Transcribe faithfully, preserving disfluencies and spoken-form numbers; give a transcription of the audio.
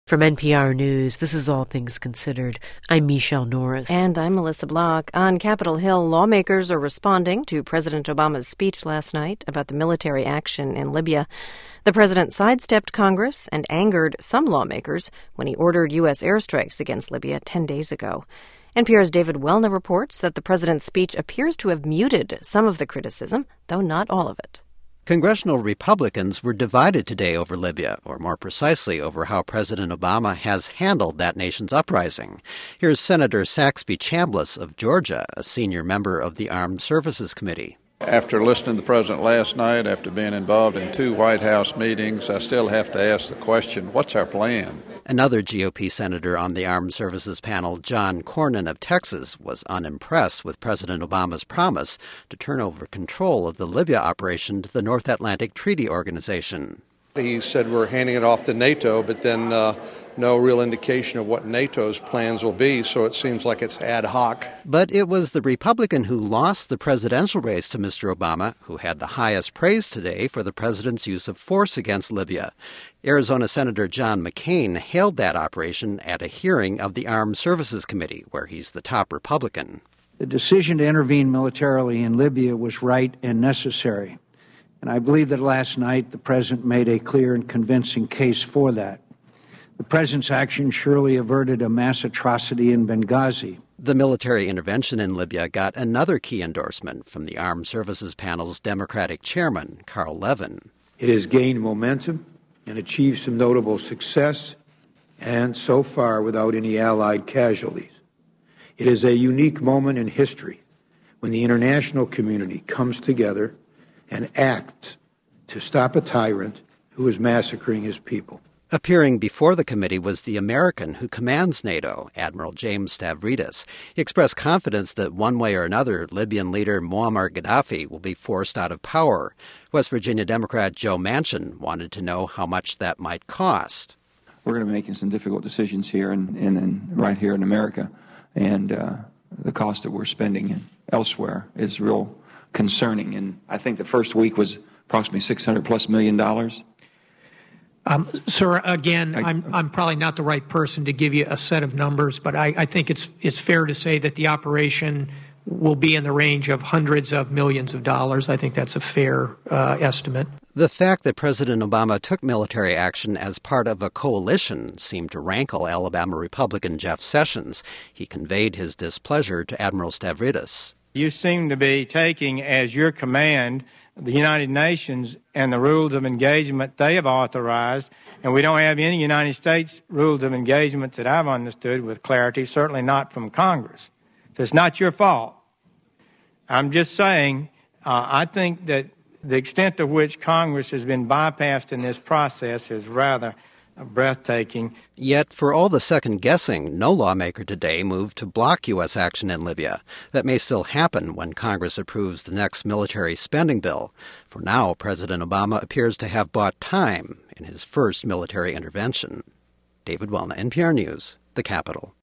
From N P R News, this is All Things Considered. I'm Michelle Norris. And I'm Melissa Block. On Capitol Hill, lawmakers are responding to President Obama's speech last night about the military action in Libya. The president sidestepped Congress and angered some lawmakers when he ordered U S airstrikes against Libya ten days ago. N P R's David Welna reports that the president's speech appears to have muted some of the criticism, though not all of it. Congressional Republicans were divided today over Libya, or more precisely over how President Obama has handled that nation's uprising. Here's Senator Saxby Chambliss of Georgia, a senior member of the Armed Services Committee. After listening to the president last night, after being involved in two White House meetings, I still have to ask the question, what's our plan? Another G O P senator on the Armed Services panel, John Cornyn of Texas, was unimpressed with President Obama's promise to turn over control of the Libya operation to the North Atlantic Treaty Organization. He said we're handing it off to NATO, but then uh, no real indication of what NATO's plans will be, so it seems like it's ad hoc. But it was the Republican who lost the presidential race to Mister Obama who had the highest praise today for the president's use of force against Libya. Arizona Senator John McCain hailed that operation at a hearing of the Armed Services Committee, where he's the top Republican. The decision to intervene militarily in Libya was right and necessary. And I believe that last night the president made a clear and convincing case for that. The president's action surely averted a mass atrocity in Benghazi. The military intervention in Libya got another key endorsement from the Armed Services Panel's Democratic chairman, Carl Levin. It has gained momentum and achieved some notable success, and so far without any Allied casualties. It is a unique moment in history when the international community comes together and acts to stop a tyrant who is massacring his people. Appearing before the committee was the American who commands NATO, Admiral James Stavridis. He expressed confidence that one way or another, Libyan leader Muammar Gaddafi will be forced out of power. West Virginia Democrat Joe Manchin wanted to know how much that might cost. We're going to be making some difficult decisions here and, and, and right here in America, and uh, the cost that we're spending in elsewhere is real concerning. And I think the first week was approximately six hundred plus million dollars. Um, sir, again, I, I'm I'm probably not the right person to give you a set of numbers, but I, I think it's it's fair to say that the operation will be in the range of hundreds of millions of dollars. I think that's a fair uh, estimate. The fact that President Obama took military action as part of a coalition seemed to rankle Alabama Republican Jeff Sessions. He conveyed his displeasure to Admiral Stavridis. You seem to be taking as your command the United Nations and the rules of engagement they have authorized, and we don't have any United States rules of engagement that I've understood with clarity, certainly not from Congress. So it's not your fault. I'm just saying, uh, I think that the extent to which Congress has been bypassed in this process is rather breathtaking. Yet, for all the second-guessing, no lawmaker today moved to block U S action in Libya. That may still happen when Congress approves the next military spending bill. For now, President Obama appears to have bought time in his first military intervention. David Welna, N P R News, the Capitol.